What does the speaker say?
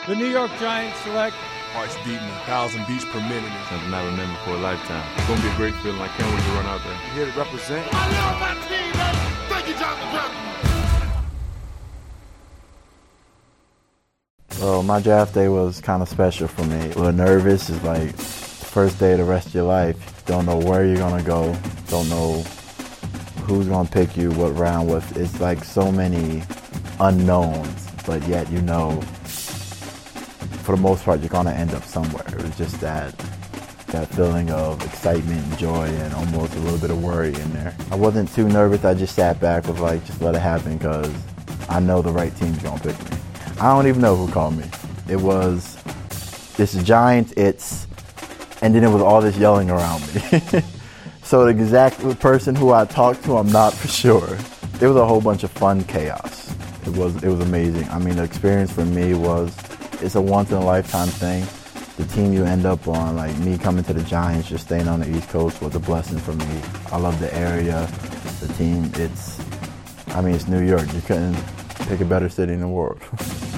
The New York Giants select Hearts beating 1,000 beats per minute. Something I remember for a lifetime. It's going to be a great feeling. I can't wait to run out there. Here to represent. I love my team, man. Thank you, Jonathan Brown. Well, my draft day was kind of special for me. A little nervous. It's like the first day of the rest of your life. Don't know where you're going to go. Don't know who's going to pick you, what round. It's like so many unknowns, but yet you know for the most part you're going to end up somewhere. It was just that feeling of excitement and joy and almost a little bit of worry in there. I wasn't too nervous. I just sat back with like, just let it happen because I know the right team's going to pick me. I don't even know who called me. It's the Giants, and then it was all this yelling around me. So the exact person who I talked to, I'm not for sure. It was a whole bunch of fun chaos. It was amazing. I mean, the experience for me it's a once-in-a-lifetime thing. The team you end up on, like me coming to the Giants, just staying on the East Coast was a blessing for me. I love the area, the team. It's New York. You couldn't pick a better city in the world.